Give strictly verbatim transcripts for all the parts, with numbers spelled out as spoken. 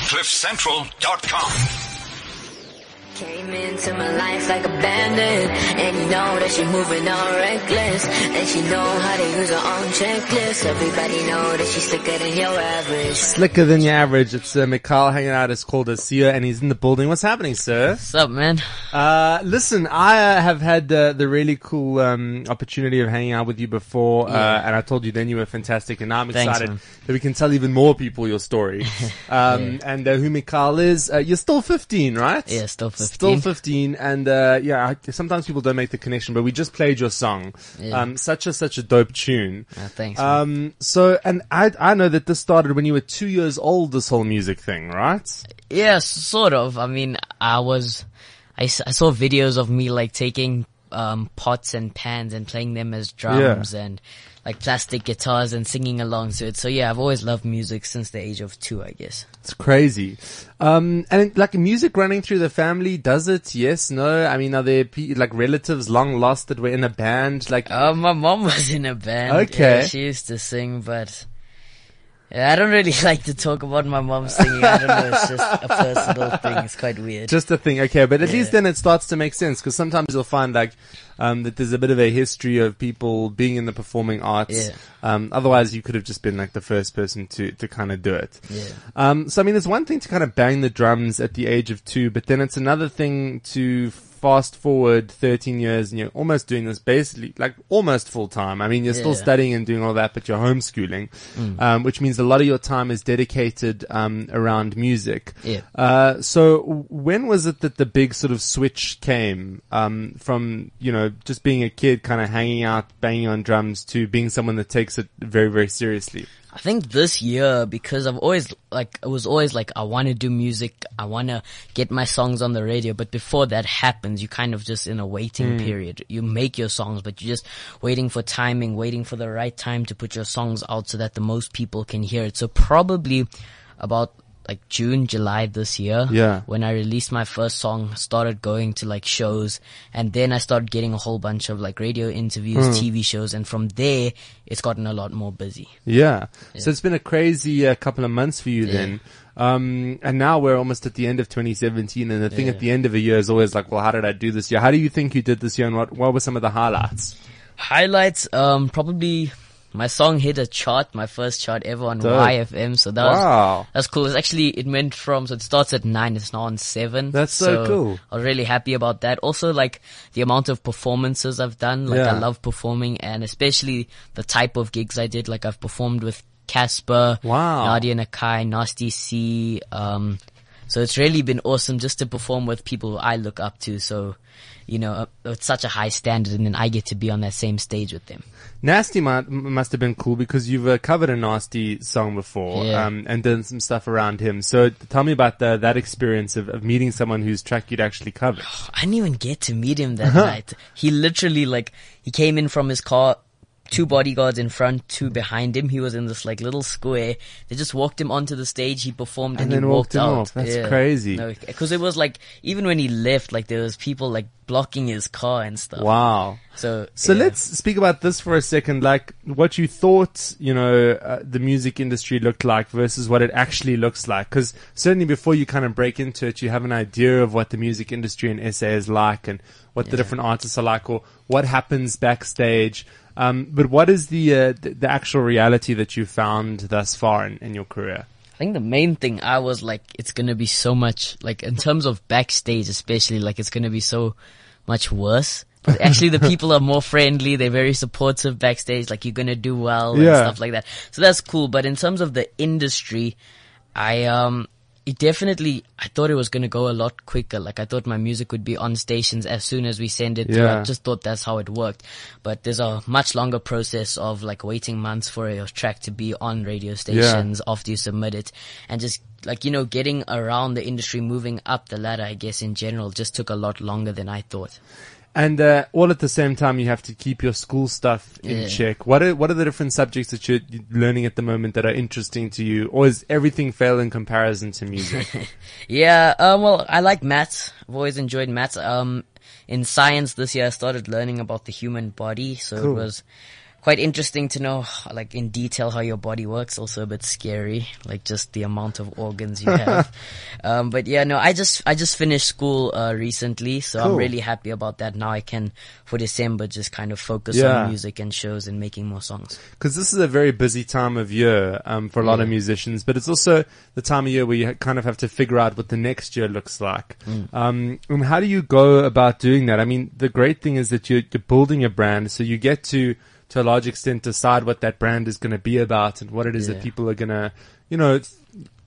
cliff central dot com. Came into my life like a bandit, and you know that she moving all reckless, and she know how to use her own checklist. Everybody know that she's slicker than your average. Slicker than your average. It's uh, Mikhail hanging out. It's called Asia, and he's in the building. What's happening, sir? What's up, man? Uh, listen, I uh, have had uh, the really cool um, opportunity of hanging out with you before, Yeah. uh, and I told you then you were fantastic, and now I'm Thanks, excited man. that we can tell even more people your story. Um, Yeah. And uh, who Mikhail is. Uh, you're still fifteen, right? Yeah, still fifteen. Still fifteen, and uh, yeah, I- sometimes people don't make the connection, but we just played your song. Yeah. Um, such a such a dope tune. Ah, thanks, man. Um, so, and I I know that this started when you were two years old. This whole music thing, right? Yeah, sort of. I mean, I was, I, s- I saw videos of me like taking um pots and pans and playing them as drums and like plastic guitars and singing along to it. So yeah, I've always loved music since the age of two, I guess. It's crazy. Um, and like music running through the family, does it? Yes, no? I mean, are there pe- like relatives long lost that were in a band? Like, Uh, my mom was in a band. Okay. Yeah, she used to sing, but yeah, I don't really like to talk about my mom singing. I don't know. It's just a personal thing. It's quite weird. just a thing. Okay, but at Yeah. least then it starts to make sense, because sometimes you'll find like, um, that there's a bit of a history of people being in the performing arts. Yeah. Um, otherwise you could have just been like the first person to, to kind of do it. Yeah. Um, so I mean, it's one thing to kind of bang the drums at the age of two, but then it's another thing to fast forward thirteen years and you're almost doing this basically, like almost full time. I mean, you're still Yeah. studying and doing all that, but you're homeschooling, Mm. um, which means a lot of your time is dedicated, um, around music. Yeah. Uh, so w- when was it that the big sort of switch came, um, from, you know, just being a kid kind of hanging out, banging on drums to being someone that takes it very, very seriously? I think this year, because I've always, like, it was always like, I want to do music, I want to get my songs on the radio, but before that happens, you kind of just in a waiting period. You make your songs, but you're just waiting for timing, waiting for the right time to put your songs out so that the most people can hear it. So probably about like June, July this year, Yeah. when I released my first song, started going to like shows, and then I started getting a whole bunch of like radio interviews, T V shows, and from there, it's gotten a lot more busy. Yeah. So it's been a crazy uh, couple of months for you Yeah. then. Um, and now we're almost at the end of twenty seventeen, and the thing Yeah. at the end of a year is always like, well, how did I do this year? How do you think you did this year, and what, what were some of the highlights? Highlights, um, probably my song hit a chart, my first chart ever on Dope. Y F M. So that was, Wow. that's cool. It's actually, it went from, so it starts at nine, it's now on seven. That's so cool. I was really happy about that. Also, like, the amount of performances I've done. Like, Yeah. I love performing, and especially the type of gigs I did. Like, I've performed with Casper, Wow. Nadia Nakai, Nasty C, um, so it's really been awesome just to perform with people who I look up to. So, you know, uh, it's such a high standard, and then I get to be on that same stage with them. Nasty might, must have been cool because you've uh, covered a Nasty song before, Yeah. um, and done some stuff around him. So tell me about the, that experience of, of meeting someone whose track you'd actually covered. I didn't even get to meet him that night. He literally, like, he came in from his car, two bodyguards in front, two behind him. He was in this like little square. They just walked him onto the stage. He performed And and, then he walked walked, him out. off. That's crazy. No, because it was like, even when he left, like there was people like blocking his car and stuff. Wow. So, So yeah. let's speak about this for a second, like what you thought, you know, uh, the music industry looked like versus what it actually looks like. Because certainly before you kind of break into it, you have an idea of what the music industry in S A is like and what the Yeah. different artists are like or what happens backstage. Um, but what is the, uh, the the actual reality that you found thus far in, in your career? I think the main thing I was like, it's gonna be so much, like in terms of backstage especially, like it's gonna be so much worse. But actually the people are more friendly, they're very supportive backstage, like you're gonna do well and Yeah. stuff like that. So that's cool, but in terms of the industry, I, um, it definitely, I thought it was gonna go a lot quicker. Like I thought my music would be on stations as soon as we send it through. Yeah. I just thought that's how it worked. But there's a much longer process of like waiting months for your track to be on radio stations after you submit it, and just like, you know, getting around the industry, moving up the ladder, I guess in general, just took a lot longer than I thought. And uh, all at the same time, you have to keep your school stuff in Yeah. check. What are what are the different subjects that you're learning at the moment that are interesting to you, or is everything fail in comparison to music? Yeah, um, well, I like maths. I've always enjoyed maths. Um, in science this year, I started learning about the human body, so Cool. it was quite interesting to know, like in detail, how your body works. Also a bit scary, like just the amount of organs you have. um, but yeah, no, I just I just finished school uh, recently, so Cool. I'm really happy about that. Now I can, for December, just kind of focus Yeah. on music and shows and making more songs. Because this is a very busy time of year um, for a lot of Yeah. musicians, but it's also the time of year where you ha- kind of have to figure out what the next year looks like. Mm. Um, and how do you go about doing that? I mean, the great thing is that you're, you're building a brand, so you get to, to a large extent, decide what that brand is going to be about and what it is Yeah. that people are going to, you know, th-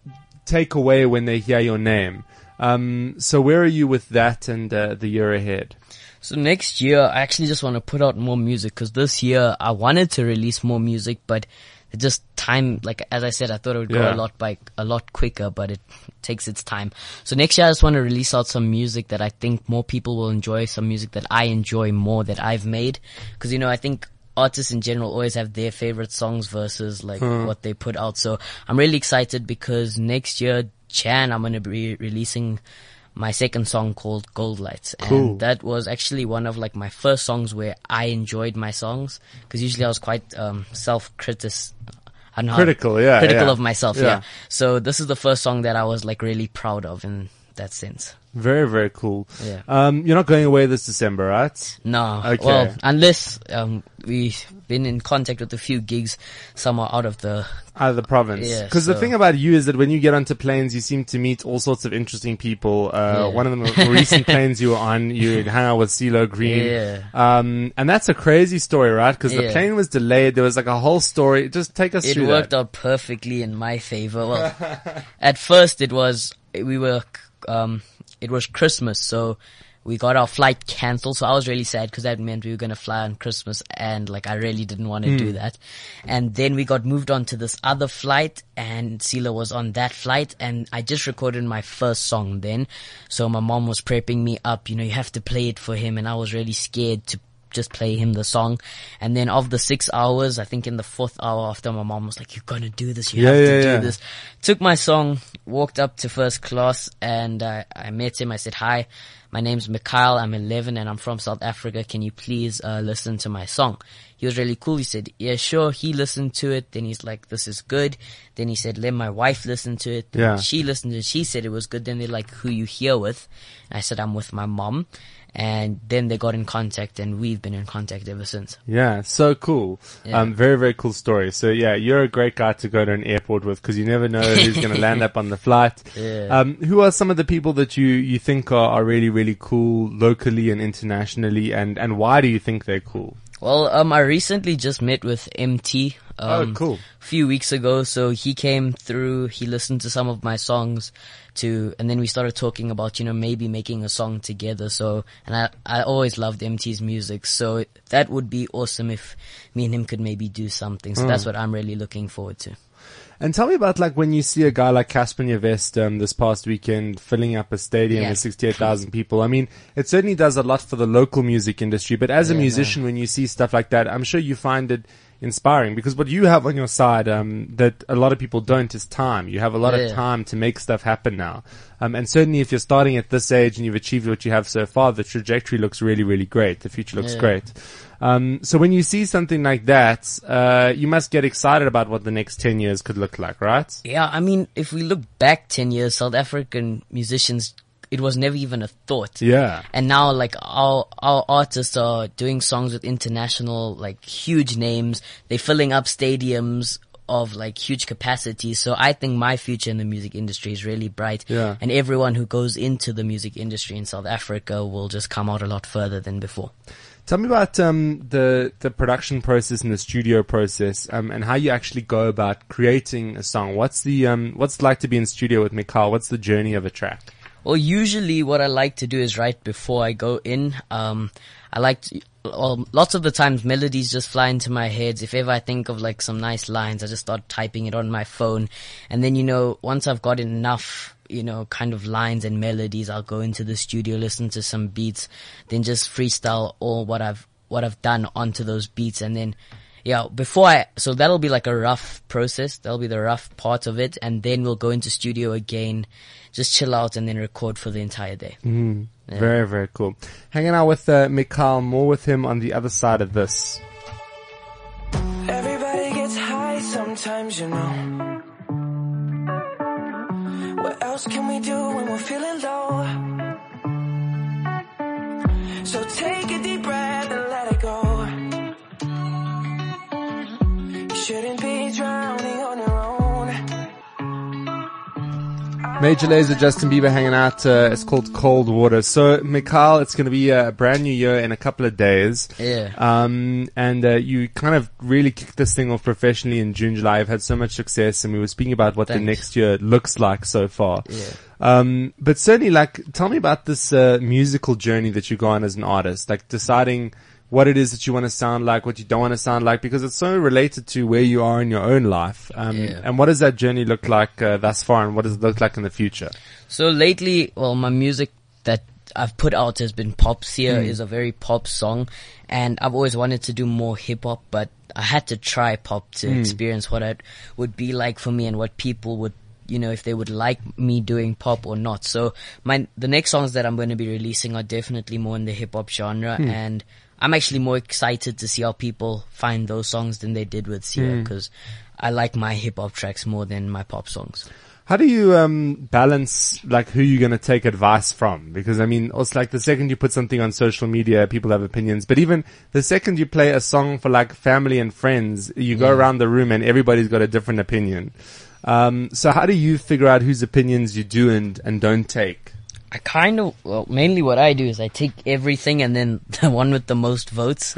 take away when they hear your name. Um, so where are you with that and uh, the year ahead? So next year, I actually just want to put out more music, because this year I wanted to release more music, but it just time, like as I said, I thought it would go Yeah. a lot by a lot quicker, but it takes its time. So next year I just want to release out some music that I think more people will enjoy, some music that I enjoy more that I've made, because you know I think artists in general always have their favorite songs versus like what they put out. So I'm really excited because next year, Jan, I'm going to be releasing my second song called Gold Lights. And Cool. that was actually one of like my first songs where I enjoyed my songs, because usually I was quite um self-critic. I don't know how- Critical, yeah, Critical yeah. of myself, Yeah. yeah. So this is the first song that I was like really proud of in that sense. Very, very cool. Yeah. Um, you're not going away this December, right? No. Okay. Well, unless um we've been in contact with a few gigs somewhere out of the Out of the province. Yeah, Because the so- thing about you is that when you get onto planes, you seem to meet all sorts of interesting people. Uh, Yeah. one of the more recent planes you were on, you hung out with CeeLo Green. Yeah. Um, and that's a crazy story, right? Because the Yeah. plane was delayed. There was like a whole story. Just take us it through worked that. out perfectly in my favor. Well, at first it was, we were, um, it was Christmas, so we got our flight cancelled. So I was really sad because that meant we were going to fly on Christmas, and like I really didn't want to do that. And then we got moved on to this other flight, and CeeLo was on that flight, and I just recorded my first song then. So my mom was prepping me up, you know, you have to play it for him, and I was really scared to just play him the song. And then of the six hours, I think in the fourth hour after, my mom was like, you're gonna do this, you Yeah, have to yeah, do yeah. this. Took my song, walked up to first class, and uh, I met him. I said, hi, my name's Mikhail, I'm eleven and I'm from South Africa, can you please uh, listen to my song? He was really cool. He said, yeah, sure. He listened to it. Then he's like, this is good. Then he said, let my wife listen to it. Yeah. She listened to it. She said it was good. Then they're like, who you here with? And I said, I'm with my mom. And then they got in contact, and we've been in contact ever since. Yeah, so cool. Yeah. Um, very, very cool story. So yeah, you're a great guy to go to an airport with because you never know who's going to land up on the flight. Yeah. Um, who are some of the people that you, you think are, are really, really cool locally and internationally, and, and why do you think they're cool? Well, um, I recently just met with M T. Um, Oh, cool. A few weeks ago. So he came through, he listened to some of my songs to, and then we started talking about, you know, maybe making a song together. So, and I, I always loved M T's music. So that would be awesome if me and him could maybe do something. So that's what I'm really looking forward to. And tell me about like when you see a guy like Casper Nyovest um, this past weekend filling up a stadium Yeah. with sixty-eight thousand people. I mean, it certainly does a lot for the local music industry. But as a Yeah, musician, when you see stuff like that, I'm sure you find it inspiring because what you have on your side um, that a lot of people don't is time. You have a lot of Yeah. time to make stuff happen now. Um, and certainly if you're starting at this age and you've achieved what you have so far, the trajectory looks really, really great. The future looks Yeah. great. Um, so when you see something like that, uh, you must get excited about what the next ten years could look like, right? Yeah, I mean, if we look back ten years, South African musicians, it was never even a thought. Yeah. And now, like, our, our artists are doing songs with international, like, huge names. They're filling up stadiums of, like, huge capacity. So I think my future in the music industry is really bright. Yeah. And everyone who goes into the music industry in South Africa will just come out a lot further than before. Tell me about um, the the production process and the studio process, um, and how you actually go about creating a song. What's the um, what's it like to be in studio with Mikhail? What's the journey of a track? Well, usually what I like to do is right before I go in, um, I like to, well, lots of the times melodies just fly into my head. If ever I think of like some nice lines, I just start typing it on my phone. And then, you know, once I've got enough, you know, kind of lines and melodies, I'll go into the studio, listen to some beats, then just freestyle all what I've, what I've done onto those beats. And then, yeah, before I, so that'll be like a rough process. That'll be the rough part of it. And then we'll go into studio again, just chill out and then record for the entire day. Mm, Very, very cool. Hanging out with uh, Mikhail, more with him on the other side of this. Everybody gets high sometimes, you know. What else can we do when we're feeling low? So take a deep breath and let it go. You shouldn't be drowning on your own. Major Lazer, Justin Bieber hanging out. Uh, it's called Cold Water. So, Mikhail, it's going to be a brand new year in a couple of days. Yeah. Um, and uh, you kind of really kicked this thing off professionally in June, July. You've had so much success, and we were speaking about what Thanks. the next year looks like so far. Yeah. Um, but certainly, like, tell me about this uh, musical journey that you go on as an artist, like deciding what it is that you want to sound like, what you don't want to sound like, because it's so related to where you are in your own life. Um, Yeah. and what does that journey look like uh, thus far, and what does it look like in the future? So lately, well, my music that I've put out has been pop. Sia Mm. is a very pop song, and I've always wanted to do more hip hop, but I had to try pop to Mm. experience what it would be like for me and what people would, you know, if they would like me doing pop or not. So my the next songs that I'm going to be releasing are definitely more in the hip hop genre, Mm. and I'm actually more excited to see how people find those songs than they did with Sia, Mm. because I like my hip hop tracks more than my pop songs. How do you um, balance like who you're going to take advice from? Because I mean, it's like the second you put something on social media, people have opinions. But even the second you play a song for like family and friends, you go Yeah. around the room and everybody's got a different opinion. Um, so how do you figure out whose opinions you do and, and don't take? I kind of, well, mainly what I do is I take everything and then the one with the most votes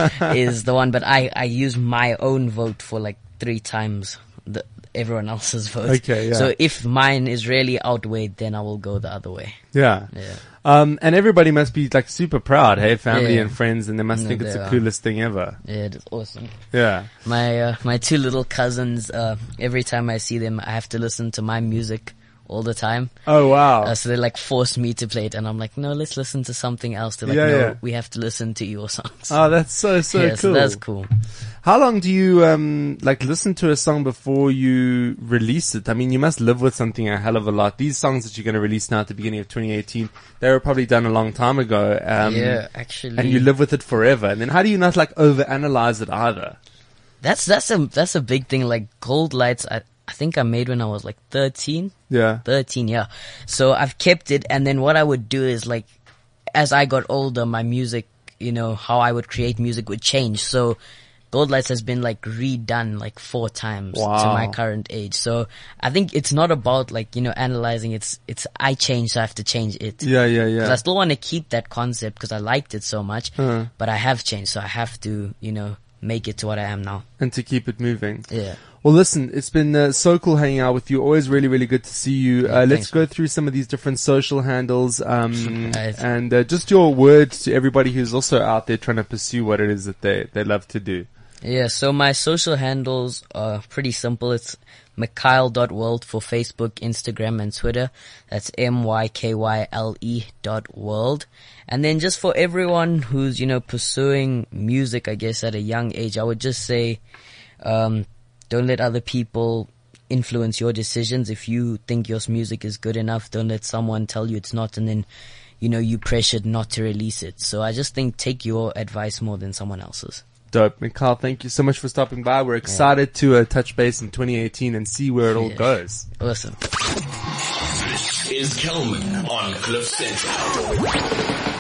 is the one, but I, I use my own vote for like three times the, everyone else's vote. Okay, yeah. So if mine is really outweighed, then I will go the other way. Yeah. Yeah. Um, and everybody must be like super proud, hey, family Yeah. and friends, and they must No, think it's they the are. coolest thing ever. Yeah, it's awesome. Yeah. My, uh, my two little cousins, uh, every time I see them, I have to listen to my music all the time. Oh, wow. Uh, so they like force me to play it, and I'm like, no, let's listen to something else. They're like, Yeah, no, yeah. we have to listen to your songs. Oh, that's so, so yeah, cool. so that's cool. How long do you, um, like listen to a song before you release it? I mean, you must live with something a hell of a lot. These songs that you're going to release now at the beginning of twenty eighteen, they were probably done a long time ago. Um, yeah, actually. and you live with it forever. And then how do you not like overanalyze it either? That's, that's a, that's a big thing. Like Gold Lights, I, I think I made when I was like thirteen. Yeah. thirteen, yeah. So I've kept it, and then what I would do is like, as I got older, my music, you know, how I would create music would change. So Gold Lights has been like redone like four times Wow. to my current age. So I think it's not about like, you know, analyzing. It's, it's, I change, so I have to change it. Yeah, yeah, yeah. 'Cause I still want to keep that concept because I liked it so much, Uh. but I have changed, so I have to, you know, make it to what I am now. And to keep it moving. Yeah. Well, listen, it's been uh, so cool hanging out with you. Always really, really good to see you. Uh, let's thanks, go man. through some of these different social handles, um, Right. and uh, just your words to everybody who's also out there trying to pursue what it is that they, they love to do. Yeah, so my social handles are pretty simple. It's Mikyle dot world for Facebook, Instagram, and Twitter. That's M Y K Y L E dot world. And then just for everyone who's, you know, pursuing music, I guess, at a young age, I would just say, um, don't let other people influence your decisions. If you think your music is good enough, don't let someone tell you it's not, and then, you know, you pressured not to release it. So I just think take your advice more than someone else's. Dope. Mikhail, thank you so much for stopping by. We're excited to uh, touch base in twenty eighteen and see where it all Yeah. goes. Awesome. This is Kelman on Cliff Central.